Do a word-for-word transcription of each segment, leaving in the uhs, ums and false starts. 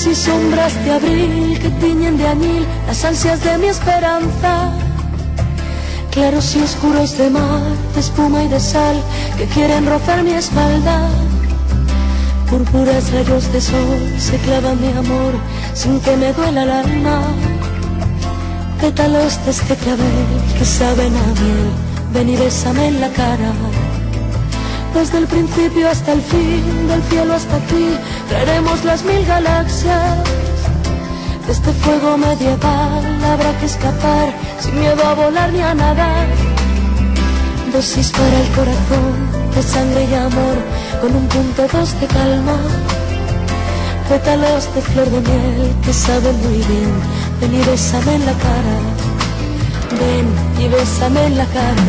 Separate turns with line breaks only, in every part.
y sombras de abril que tiñen de añil las ansias de mi esperanza. Claros y oscuros de mar, de espuma y de sal que quieren rozar mi espalda. Púrpuras rayos de sol se clavan mi amor sin que me duela el alma. Pétalos de este clavel que saben a miel, ven y bésame en la cara. Desde el principio hasta el fin, del cielo hasta aquí, traeremos las mil galaxias. De este fuego medieval habrá que escapar, sin miedo a volar ni a nadar. Dosis para el corazón, de sangre y amor, con un punto dos de calma. Pétalos de flor de miel que saben muy bien, ven y bésame en la cara. Ven y bésame en la cara.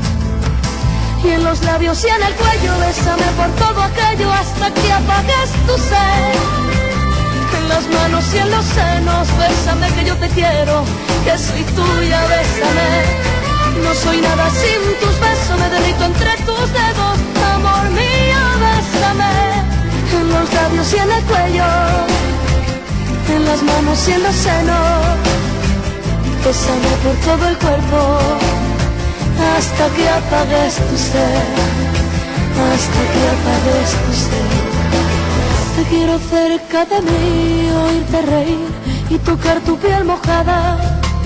Y en los labios y en el cuello, bésame por todo aquello hasta que apagues tu sed. En las manos y en los senos, bésame que yo te quiero, que soy tuya, bésame. No soy nada sin tus besos, me derrito entre tus dedos, amor mío, bésame. En los labios y en el cuello, en las manos y en los senos, bésame por todo el cuerpo, hasta que apagues tu sed, hasta que apagues tu sed. Te quiero cerca de mí, oírte reír y tocar tu piel mojada.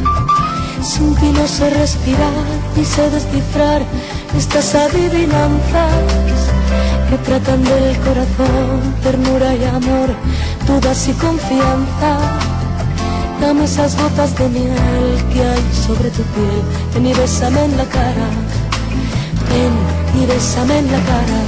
Sin ti no sé respirar ni sé descifrar estas adivinanzas que tratan del corazón, ternura y amor, dudas y confianza. Dame esas gotas de miel que hay sobre tu piel, ven y bésame en la cara, ven y bésame en la cara.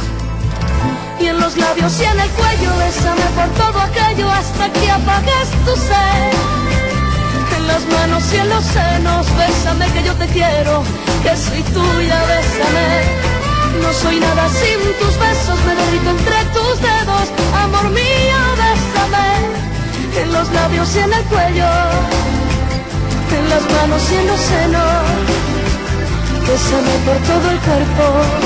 Y en los labios y en el cuello, bésame por todo aquello hasta que apagues tu sed. En las manos y en los senos, bésame que yo te quiero, que soy tuya, bésame. No soy nada sin tus besos, me derrito entre tus dedos, amor mío, bésame. En los labios y en el cuello, en las manos y en los senos, bésame por todo el cuerpo,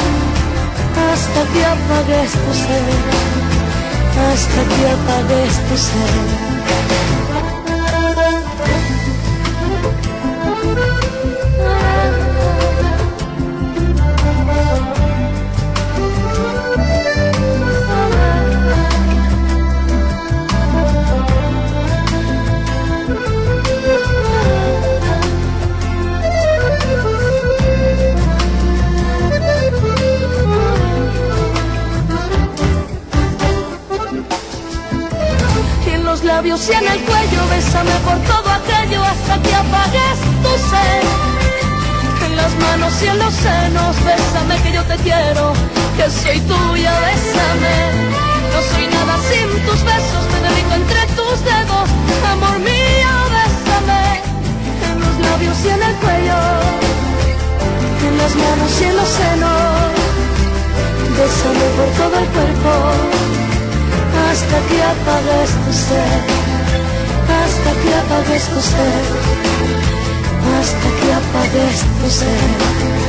hasta que apagues tu sed, hasta que apagues tu sed. Labios y en el cuello, bésame por todo aquello hasta que apagues tu sed. En las manos y en los senos, bésame que yo te quiero, que soy tuya, bésame. No soy nada sin tus besos, me derrito entre tus dedos, amor mío, bésame. En los labios y en el cuello, en las manos y en los senos, bésame por todo el cuerpo, hasta que apagues tu sed, hasta que apagues tu sed, hasta que apagues tu sed.